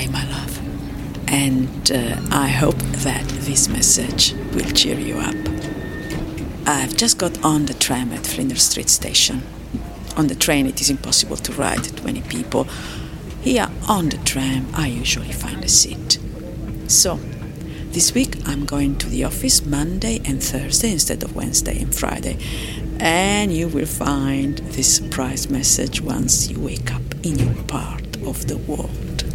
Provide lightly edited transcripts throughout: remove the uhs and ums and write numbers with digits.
day, my love. And I hope that this message will cheer you up. I've just got on the tram at Flinders Street Station. On the train, it is impossible to ride 20 people. Here, on the tram, I usually find a seat. So, this week I'm going to the office Monday and Thursday instead of Wednesday and Friday. And you will find this surprise message once you wake up in your part of the world.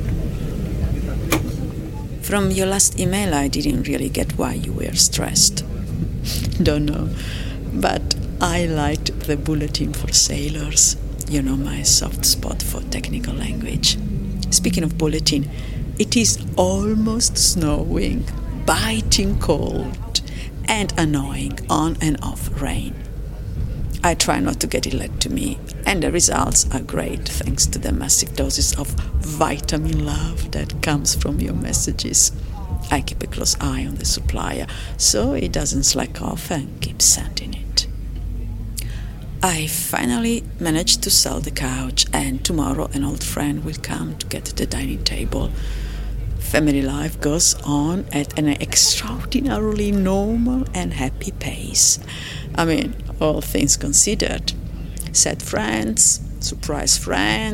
From your last email, I didn't really get why you were stressed. Don't know. But I liked the bulletin for sailors. You know my soft spot for technical language. Speaking of bulletin, it is almost snowing, biting cold, and annoying on and off rain. I try not to get it led to me, and the results are great thanks to the massive doses of vitamin love that comes from your messages. I keep a close eye on the supplier, so he doesn't slack off and keeps sending it. I finally managed to sell the couch, and tomorrow an old friend will come to get the dining table. Family life goes on at an extraordinarily normal and happy pace. I mean, all things considered. Sad friends, surprise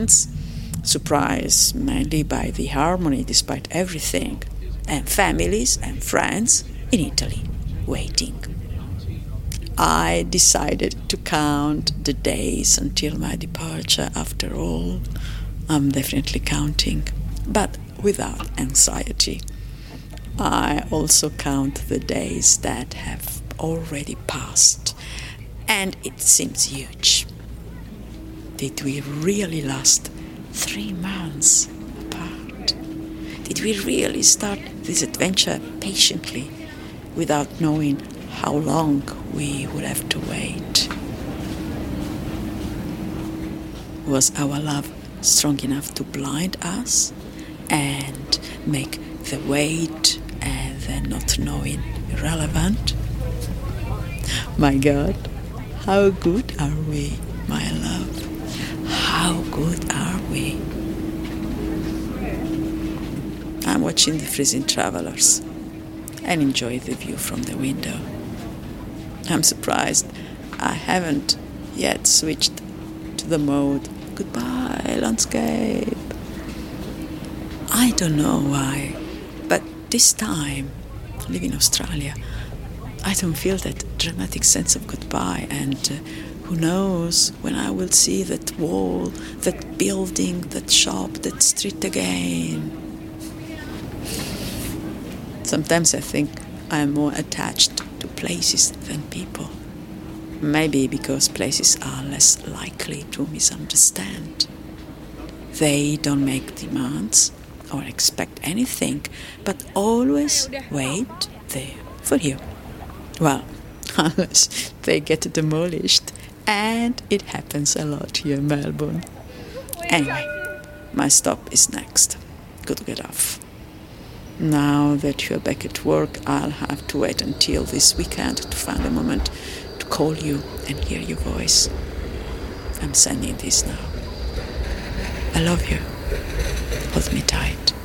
mainly by the harmony despite everything, and families and friends in Italy waiting. I decided to count the days until my departure. After all, I'm definitely counting, but without anxiety. I also count the days that have already passed, and it seems huge. Did we really last 3 months apart? Did we really start this adventure patiently, without knowing how long we would have to wait? Was our love strong enough to blind us and make the wait and the not knowing irrelevant? My God, how good are we, my love? How good are we? I'm watching the freezing travelers and enjoy the view from the window. I'm surprised I haven't yet switched to the mode goodbye landscape. I don't know why, but this time, living in Australia, I don't feel that dramatic sense of goodbye, and who knows when I will see that wall, that building, that shop, that street again. Sometimes I think I am more attached to places than people. Maybe because places are less likely to misunderstand. They don't make demands or expect anything, but always wait there for you. Well, unless they get demolished, and it happens a lot here in Melbourne. Anyway, my stop is next. Good to get off. Now that you're back at work, I'll have to wait until this weekend to find a moment to call you and hear your voice. I'm sending this now. I love you. Hold me tight.